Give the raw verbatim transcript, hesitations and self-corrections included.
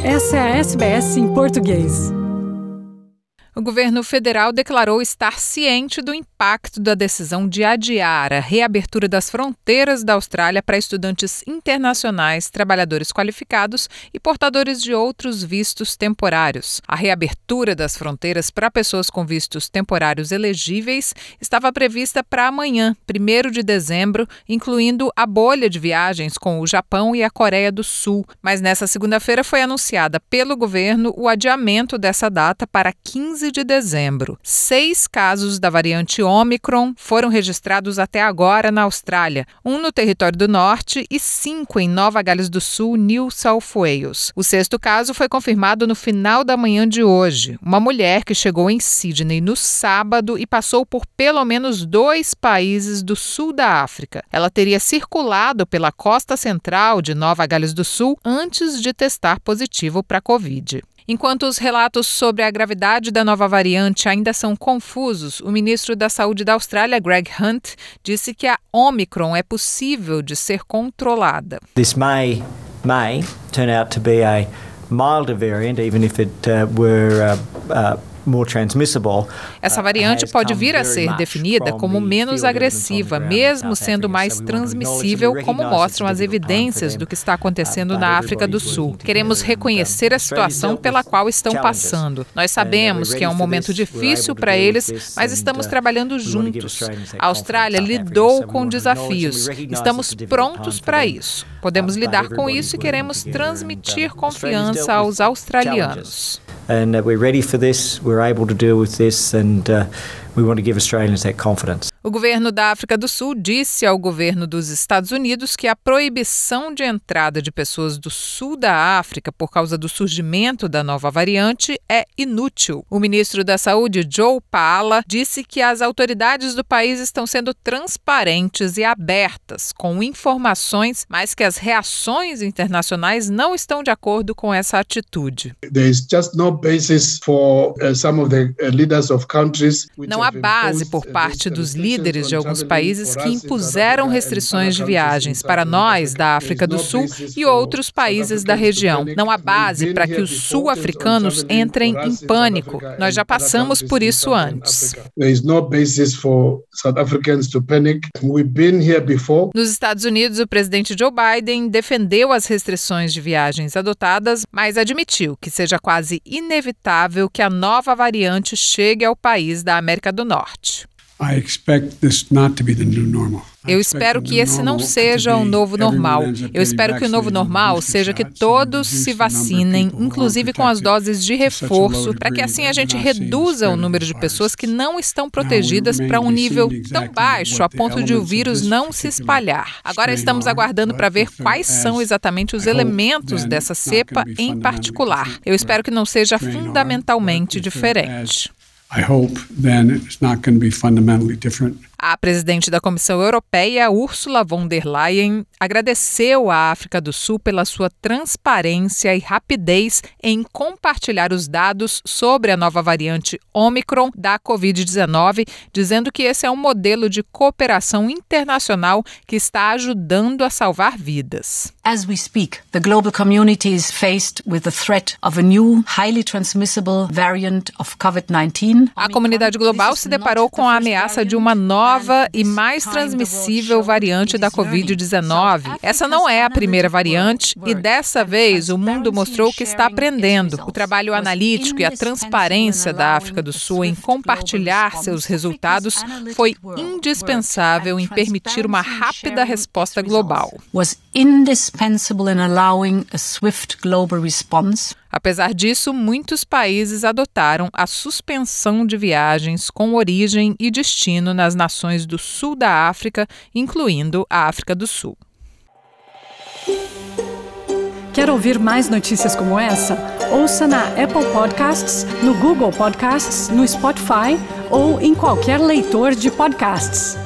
Essa é a S B S em português. O governo federal declarou estar ciente do impacto da decisão de adiar a reabertura das fronteiras da Austrália para estudantes internacionais, trabalhadores qualificados e portadores de outros vistos temporários. A reabertura das fronteiras para pessoas com vistos temporários elegíveis estava prevista para amanhã, primeiro de dezembro, incluindo a bolha de viagens com o Japão e a Coreia do Sul. Mas nessa segunda-feira foi anunciada pelo governo o adiamento dessa data para quinze de dezembro. Seis casos da variante Omicron foram registrados até agora na Austrália, um no território do norte e cinco em Nova Gales do Sul, New South Wales. O sexto caso foi confirmado no final da manhã de hoje. Uma mulher que chegou em Sydney no sábado e passou por pelo menos dois países do sul da África. Ela teria circulado pela costa central de Nova Gales do Sul antes de testar positivo para a Covid. Enquanto os relatos sobre a gravidade da nova variante ainda são confusos, o ministro da Saúde da Austrália, Greg Hunt, disse que a Omicron é possível de ser controlada. This may, may turn out to be a milder variant, even if it uh, were uh, uh, more transmissible. Essa variante pode vir a ser definida como menos agressiva, mesmo sendo mais transmissível, como mostram as evidências do que está acontecendo na África do Sul. Queremos reconhecer a situação pela qual estão passando. Nós sabemos que é um momento difícil para eles, mas estamos trabalhando juntos. A Austrália lidou com desafios. Estamos prontos para isso. Podemos lidar com isso e queremos transmitir confiança aos australianos. And uh, we're ready for this, we're able to deal with this, and uh, we want to give Australians that confidence. O governo da África do Sul disse ao governo dos Estados Unidos que a proibição de entrada de pessoas do sul da África por causa do surgimento da nova variante é inútil. O ministro da Saúde, Joe Pala, disse que as autoridades do país estão sendo transparentes e abertas com informações, mas que as reações internacionais não estão de acordo com essa atitude. There is just no basis for uh, some of the uh, leaders of countries. Não há base por parte dos líderes líderes de alguns países que impuseram restrições de viagens para nós da África do Sul e outros países da região. Não há base para que os sul-africanos entrem em pânico. Nós já passamos por isso antes. Nos Estados Unidos, o presidente Joe Biden defendeu as restrições de viagens adotadas, mas admitiu que seja quase inevitável que a nova variante chegue ao país da América do Norte. I expect this not to be the new normal. Eu espero que esse não seja o novo normal. Eu espero que o novo normal seja que todos se vacinem, inclusive com as doses de reforço, para que assim a gente reduza o número de pessoas que não estão protegidas para um nível tão baixo a ponto de o vírus não se espalhar. Agora estamos aguardando para ver quais são exatamente os elementos dessa cepa em particular. Eu espero que não seja fundamentalmente diferente. I hope then it's not going to be fundamentally different. A presidente da Comissão Europeia, Ursula von der Leyen, agradeceu à África do Sul pela sua transparência e rapidez em compartilhar os dados sobre a nova variante Omicron da covid dezenove, dizendo que esse é um modelo de cooperação internacional que está ajudando a salvar vidas. As we speak, the global community is faced with the threat of a new, highly transmissible variant of covid nineteen. A comunidade global se deparou com a ameaça de uma nova e mais transmissível variante da covid dezenove. Essa não é a primeira variante e dessa vez o mundo mostrou que está aprendendo. O trabalho analítico e a transparência da África do Sul em compartilhar seus resultados foi indispensável em permitir uma rápida resposta global. Was indispensable in allowing a swift global response. Apesar disso, muitos países adotaram a suspensão de viagens com origem e destino nas nações do sul da África, incluindo a África do Sul. Quer ouvir mais notícias como essa? Ouça na Apple Podcasts, no Google Podcasts, no Spotify ou em qualquer leitor de podcasts.